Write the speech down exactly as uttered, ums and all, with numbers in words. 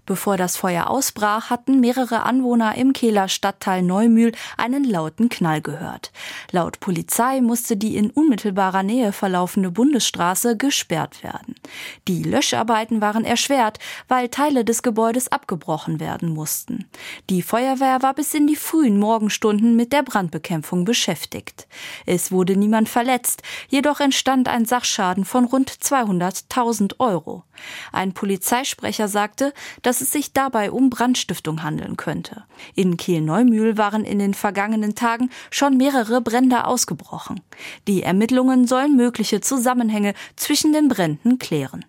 Bevor das Feuer ausbrach, hatten mehrere Anwohner im Kehler Stadtteil Neumühl einen lauten Knall gehört. Laut Polizei musste die in unmittelbarer Nähe verlaufende Bundesstraße gesperrt werden. Die Löscharbeiten waren erschwert, weil Teile des Gebäudes abgebrochen werden mussten. Die Feuerwehr war bis in die frühen Morgenstunden mit der Brandbekämpfung beschäftigt. Es wurde niemand verletzt, jedoch entstand ein Sachschaden von rund zweihunderttausend Euro. Ein Polizeisprecher sagte, dass es sich dabei um Brandstiftung handeln könnte. In Kehl-Neumühl waren in den vergangenen Tagen schon mehrere Brände ausgebrochen. Die Ermittlungen sollen mögliche Zusammenhänge zwischen den Bränden klären.